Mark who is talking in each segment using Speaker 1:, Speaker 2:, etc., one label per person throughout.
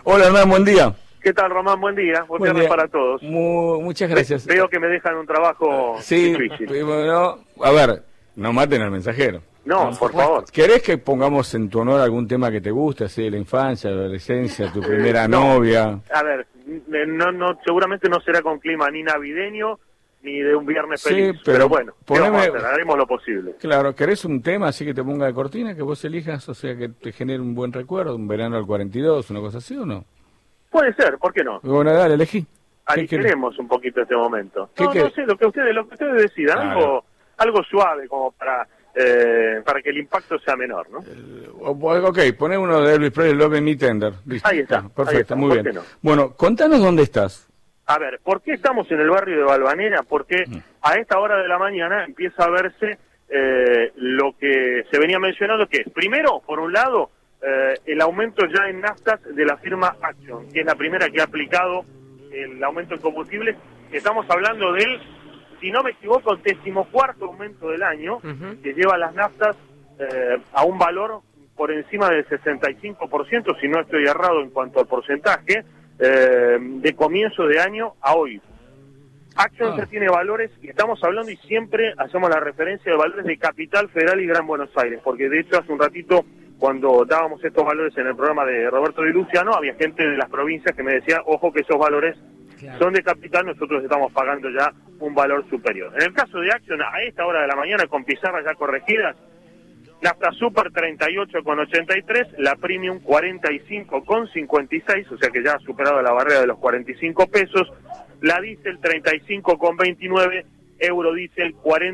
Speaker 1: Hola Hernán, buen día.
Speaker 2: ¿Qué tal, Román? Buen día. Buen viernes para todos.
Speaker 1: Muchas gracias.
Speaker 2: Veo que me dejan un trabajo difícil.
Speaker 1: Bueno, a ver, no maten al mensajero.
Speaker 2: No, por favor.
Speaker 1: ¿Querés que pongamos en tu honor algún tema que te guste, así de la infancia, la adolescencia, tu primera novia?
Speaker 2: A ver, seguramente no será con clima ni navideño ni de un viernes feliz.
Speaker 1: Sí,
Speaker 2: pero bueno,
Speaker 1: haremos
Speaker 2: lo posible.
Speaker 1: Claro, ¿querés un tema así que te ponga de cortina, que vos elijas, o sea, que te genere un buen recuerdo, un verano del 42, una cosa así o no?
Speaker 2: Puede ser, ¿por qué no?
Speaker 1: Bueno, dale, elegí.
Speaker 2: Aligeremos un poquito este momento.
Speaker 1: No
Speaker 2: sé, lo que ustedes decidan, algo suave como para que el impacto sea menor, ¿no?
Speaker 1: Ok, poné uno de Elvis Presley, Love Me Tender. Listo.
Speaker 2: Ahí está.
Speaker 1: Perfecto, muy bien.
Speaker 2: No?
Speaker 1: Bueno, contanos dónde estás.
Speaker 2: A ver, ¿por qué estamos en el barrio de Balvanera? Porque a esta hora de la mañana empieza a verse lo que se venía mencionando, que es, primero, por un lado, el aumento ya en naftas de la firma Action, que es la primera que ha aplicado el aumento en combustible. Estamos hablando del, si no me equivoco, 14º aumento del año, que lleva las naftas a un valor por encima del 65%, si no estoy errado en cuanto al porcentaje, de comienzo de año a hoy. Action ya tiene valores, y estamos hablando y siempre hacemos la referencia de valores de Capital Federal y Gran Buenos Aires, porque de hecho hace un ratito, cuando dábamos estos valores en el programa de Roberto Di Luciano, había gente de las provincias que me decía, ojo que esos valores son de Capital, nosotros estamos pagando ya un valor superior. En el caso de Action, a esta hora de la mañana, con pizarras ya corregidas, nafta Super 38,83, la Premium 45,56, o sea que ya ha superado la barrera de los 45 pesos, la Diesel 35,29, Eurodiesel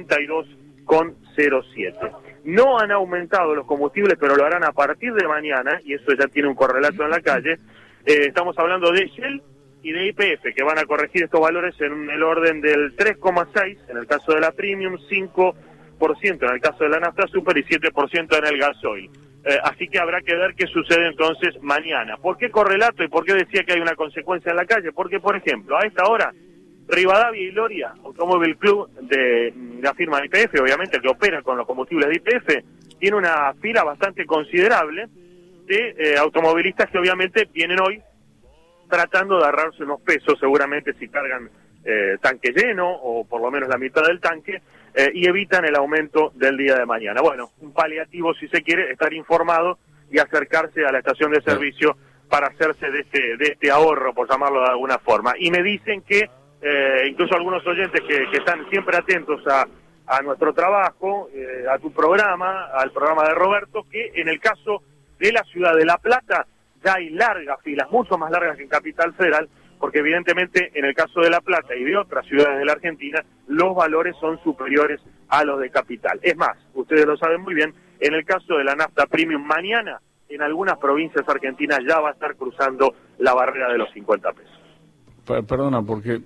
Speaker 2: 42,07. No han aumentado los combustibles, pero lo harán a partir de mañana, y eso ya tiene un correlato en la calle. Estamos hablando de Shell y de YPF, que van a corregir estos valores en el orden del 3,6, en el caso de la Premium, 5% en el caso de la nafta Super y 7% en el gasoil. Así que habrá que ver qué sucede entonces mañana. ¿Por qué correlato y por qué decía que hay una consecuencia en la calle? Porque, por ejemplo, a esta hora, Rivadavia y Loria, Automóvil Club de la firma de YPF, obviamente que opera con los combustibles de YPF, tiene una fila bastante considerable de automovilistas que obviamente vienen hoy tratando de ahorrarse unos pesos, seguramente si cargan tanque lleno o por lo menos la mitad del tanque, y evitan el aumento del día de mañana. Bueno, un paliativo, si se quiere, estar informado y acercarse a la estación de servicio para hacerse de este ahorro, por llamarlo de alguna forma. Y me dicen que incluso algunos oyentes que están siempre atentos a nuestro trabajo, a tu programa, al programa de Roberto, que en el caso de la ciudad de La Plata ya hay largas filas, mucho más largas que en Capital Federal, porque evidentemente en el caso de La Plata y de otras ciudades de la Argentina, los valores son superiores a los de Capital. Es más, ustedes lo saben muy bien, en el caso de la nafta Premium, mañana en algunas provincias argentinas ya va a estar cruzando la barrera de los 50 pesos.
Speaker 1: Perdona, porque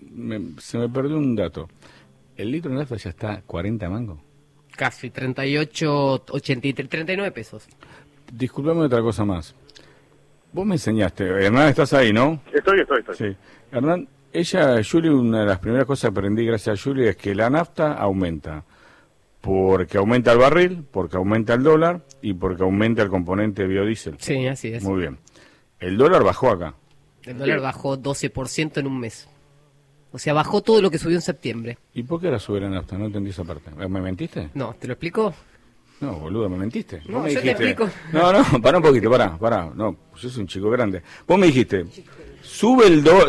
Speaker 1: se me perdió un dato. ¿El litro de nafta ya está a 40 mangos?
Speaker 3: Casi, 38, 83, 39 pesos.
Speaker 1: Disculpame otra cosa más. Vos me enseñaste, Hernán, estás ahí, ¿no?
Speaker 2: Estoy.
Speaker 1: Sí. Hernán, Juli, una de las primeras cosas que aprendí gracias a Juli es que la nafta aumenta. Porque aumenta el barril, porque aumenta el dólar y porque aumenta el componente biodiesel.
Speaker 3: Sí, así es.
Speaker 1: Muy bien. El dólar bajó acá.
Speaker 3: El dólar bajó 12% en un mes. O sea, bajó todo lo que subió en septiembre.
Speaker 1: ¿Y por qué ahora sube la nafta? No entendí esa parte. ¿Me mentiste?
Speaker 3: No, ¿te lo explico?
Speaker 1: No, boludo, me mentiste.
Speaker 3: No,
Speaker 1: me
Speaker 3: yo
Speaker 1: dijiste,
Speaker 3: te explico.
Speaker 1: No, pará un poquito, pará. No, yo soy un chico grande. Vos me dijiste, sube el dólar,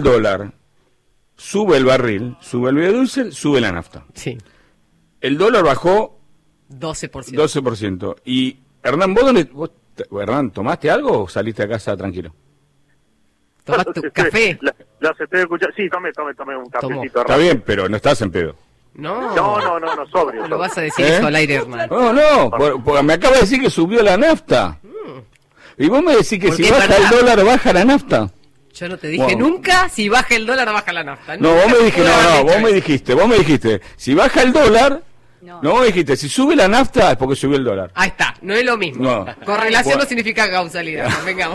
Speaker 1: sube el barril, sube el biodiesel, sube la nafta.
Speaker 3: Sí.
Speaker 1: El dólar bajó
Speaker 3: 12%.
Speaker 1: 12%. Y, Hernán, Hernán, ¿tomaste algo o saliste a casa tranquilo?
Speaker 3: ¿Tomaste un café?
Speaker 2: Las estoy escuchando. Sí, tomé un cafecito.
Speaker 1: Está bien, pero no estás en pedo.
Speaker 3: No,
Speaker 2: sobrio.
Speaker 3: Lo vas a decir eso al aire, hermano.
Speaker 1: No, porque me acaba de decir que subió la nafta. Y vos me decís que si baja el dólar, baja la nafta.
Speaker 3: Yo no te dije nunca, si baja el dólar, baja la nafta.
Speaker 1: No, vos me dijiste, si baja el dólar, vos me dijiste, si sube la nafta es porque subió el dólar.
Speaker 3: Ahí está, no es lo mismo.
Speaker 1: No.
Speaker 3: Correlación no significa causalidad, vengamos.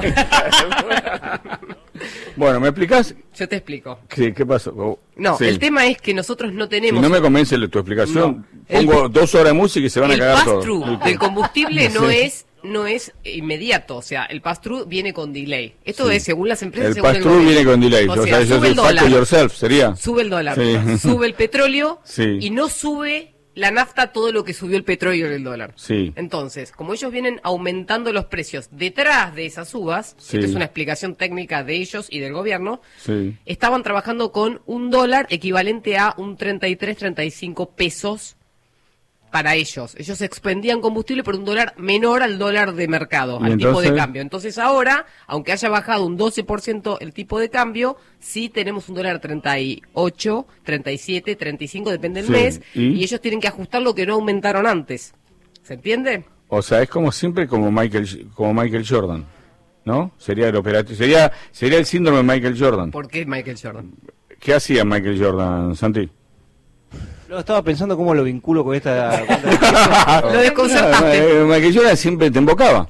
Speaker 1: Bueno, ¿me explicás?
Speaker 3: Yo te explico.
Speaker 1: ¿Qué pasó?
Speaker 3: El tema es que nosotros no tenemos...
Speaker 1: Si no me convence tu explicación, pongo 2 horas de música y se van a cagar todos.
Speaker 3: El pass-through del combustible no es no es inmediato, o sea, el pass-through viene con delay. Esto
Speaker 1: Sí.
Speaker 3: es según las empresas,
Speaker 1: El
Speaker 3: según
Speaker 1: pass-through
Speaker 3: gobierno.
Speaker 1: viene con delay.
Speaker 3: O
Speaker 1: O
Speaker 3: sea,
Speaker 1: sea, yo
Speaker 3: sube
Speaker 1: soy
Speaker 3: el
Speaker 1: factor
Speaker 3: dólar.
Speaker 1: yourself, sería.
Speaker 3: Sube el dólar,
Speaker 1: Sí.
Speaker 3: sube el petróleo
Speaker 1: Sí.
Speaker 3: y no sube la nafta todo lo que subió el petróleo y el dólar.
Speaker 1: Sí.
Speaker 3: Entonces, como ellos vienen aumentando los precios detrás de esas subas,
Speaker 1: Sí.
Speaker 3: esta es una explicación técnica de ellos y del gobierno,
Speaker 1: Sí.
Speaker 3: estaban trabajando con un dólar equivalente a un 33, 35 pesos para ellos. Ellos expendían combustible por un dólar menor al dólar de mercado,
Speaker 1: ¿Y
Speaker 3: al tipo de
Speaker 1: entonces?
Speaker 3: cambio. Entonces ahora, aunque haya bajado un 12% el tipo de cambio, sí tenemos un dólar 38, 37, 35, depende del
Speaker 1: Sí.
Speaker 3: mes,
Speaker 1: ¿Y?
Speaker 3: y ellos tienen que ajustar lo que no aumentaron antes. ¿Se entiende?
Speaker 1: O sea, es como siempre como Michael Jordan, ¿no? Sería el operativo, sería el síndrome de Michael Jordan.
Speaker 3: ¿Por qué Michael Jordan?
Speaker 1: ¿Qué hacía Michael Jordan, Santi?
Speaker 4: Lo estaba pensando cómo lo vinculo con esta...
Speaker 3: Lo desconcertaste.
Speaker 1: Michael Jordan siempre te embocaba.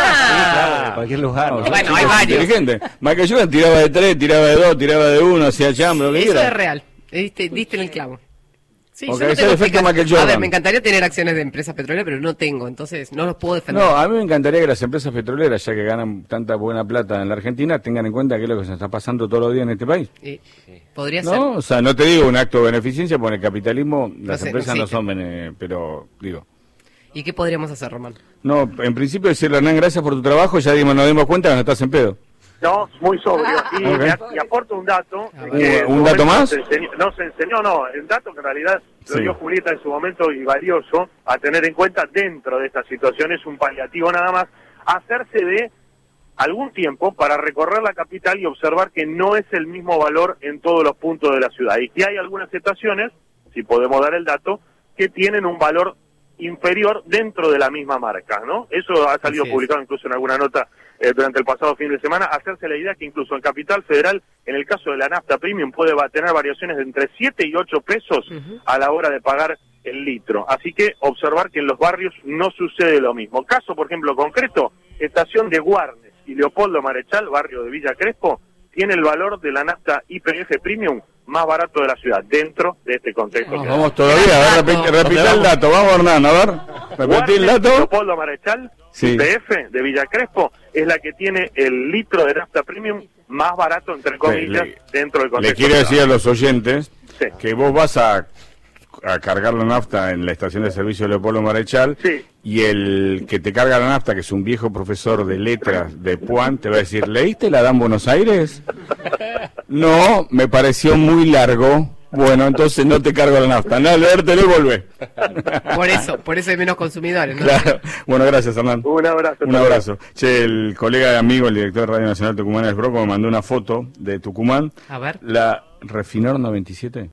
Speaker 3: Ah,
Speaker 4: en cualquier lugar.
Speaker 3: Bueno,
Speaker 1: Chicos
Speaker 3: hay varios.
Speaker 1: inteligentes. Michael Jordan tiraba de 3, tiraba de 2, tiraba de 1, hacía chambre, lo que
Speaker 3: eso
Speaker 1: quiera.
Speaker 3: es real. Diste en el clavo. Sí,
Speaker 1: Ok,
Speaker 3: yo no
Speaker 1: ese
Speaker 3: tengo
Speaker 1: es el efecto
Speaker 3: explicación.
Speaker 1: Michael
Speaker 3: A ver,
Speaker 1: Jordan.
Speaker 3: me encantaría tener acciones de empresas petroleras, pero no tengo, entonces no los puedo defender.
Speaker 1: No, a mí me encantaría que las empresas petroleras, ya que ganan tanta buena plata en la Argentina, tengan en cuenta qué es lo que se está pasando todos los días en este país.
Speaker 3: Podría ser.
Speaker 1: ¿No? O sea, no te digo un acto de beneficencia, porque en el capitalismo las
Speaker 3: sé,
Speaker 1: empresas
Speaker 3: no
Speaker 1: no son, pero digo.
Speaker 3: ¿Y qué podríamos hacer, Román?
Speaker 1: No, en principio decirle, Hernán, gracias por tu trabajo, ya nos dimos cuenta que no estás en pedo.
Speaker 2: No, muy sobrio. Y,
Speaker 1: Ok.
Speaker 2: y aporto un dato.
Speaker 3: A ver.
Speaker 2: que en su
Speaker 1: ¿Un dato
Speaker 2: momento
Speaker 1: más?
Speaker 2: se enseñó, el dato que en realidad lo
Speaker 1: Sí.
Speaker 2: dio Julieta en su momento y valioso a tener en cuenta dentro de esta situación, es un paliativo nada más, hacerse de algún tiempo para recorrer la capital y observar que no es el mismo valor en todos los puntos de la ciudad y que hay algunas estaciones, si podemos dar el dato, que tienen un valor inferior dentro de la misma marca, ¿no? Eso ha salido
Speaker 3: Así es.
Speaker 2: publicado incluso en alguna nota durante el pasado fin de semana, hacerse la idea que incluso en Capital Federal, en el caso de la nafta premium, puede tener variaciones de entre 7 y 8 pesos a la hora de pagar el litro. Así que observar que en los barrios no sucede lo mismo. Caso, por ejemplo, concreto, estación de Guarnes y Leopoldo Marechal, barrio de Villa Crespo, tiene el valor de la nafta YPF Premium más barato de la ciudad, dentro de este contexto. que
Speaker 1: Vamos todavía, a ver, repite el dato, vamos Hernán, a ver, repetí el
Speaker 2: Guarnes,
Speaker 1: dato.
Speaker 2: Leopoldo Marechal,
Speaker 1: Sí.
Speaker 2: YPF de Villa Crespo, es la que tiene el litro de nafta premium más barato, entre comillas, dentro del
Speaker 1: Le
Speaker 2: contexto.
Speaker 1: quiero
Speaker 2: que
Speaker 1: decir a los oyentes
Speaker 2: Sí.
Speaker 1: que vos vas a cargar la nafta en la estación de servicio de Leopoldo Marechal
Speaker 2: Sí.
Speaker 1: y el que te carga la nafta, que es un viejo profesor de letras de Puan, te va a decir, ¿leíste la Dan Buenos Aires? No, me pareció muy largo. Bueno, entonces no te cargo la nafta. Anda a leértelo y volvé.
Speaker 3: Por eso hay menos consumidores, ¿no?
Speaker 1: Claro. Bueno, gracias, Hernán.
Speaker 2: Un abrazo.
Speaker 1: Un abrazo. Che, el colega y amigo, el director de Radio Nacional Tucumán, El Broco, me mandó una foto de Tucumán.
Speaker 3: A ver.
Speaker 1: La Refinor 97.